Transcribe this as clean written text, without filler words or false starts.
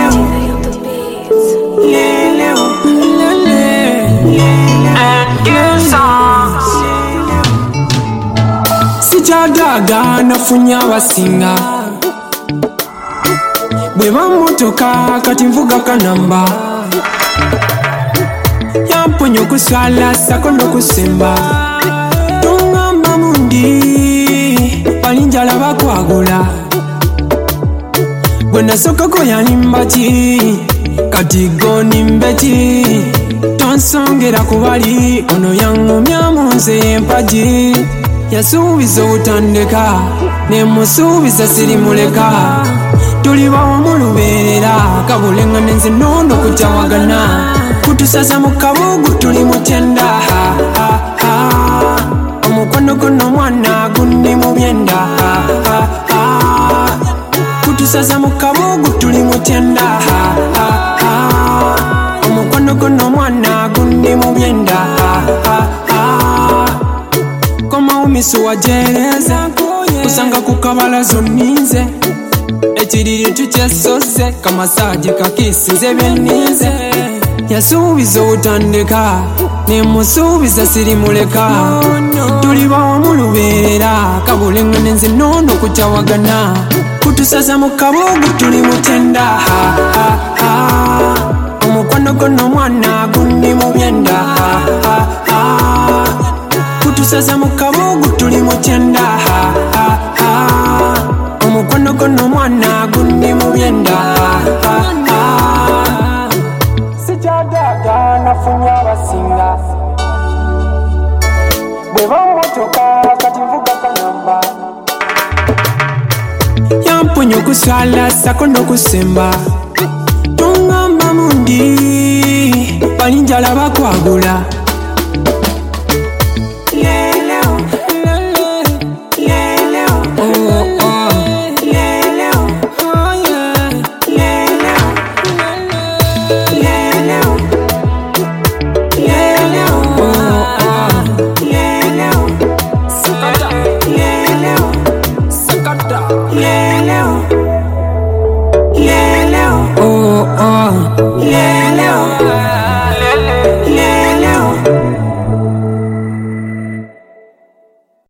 Sichadaga nafunya abasinga bwe bamotoka kati nvuga kanamba yamponya okuswala sako n'okusemba tongamba mundi balinjala bakwagula gwe nasokako yanimba ki kati gonimbe ki tonsongera kubali ono yangumya munze empagi yasuubiza obutandeka nemusuubiza sirimuleka tuli bawamu lubeerera kabulenga nenze nono kutawagana kutusasa mu kabugu tuli mutenda omukono guno mwana gundi mu byenda kutusasa mu kabugu tuli mutenda omukono guno mwana gundi mu byenda misu wajereze kusanga kukabala zoninze ekiriri tukyesoze kamasaji kakisize byenize yasuubiza obutandeka nemusuubiza sirimuleka tuli bawamu lubeerera kabulenga nenze nono kukyawagana kutusasa mu kabugu tuli mutenda omukono guno mwana gundi mu byenda kutusasa mu kabugu tuli mutenda omukono guno mwana gundi mu byenda sikyadaga nafunya abasinga bwe bamotoka kati nvuga kanamba yamponya okuswala sako n'okusemba tongamba mundi balinjala bakwagula Yeah.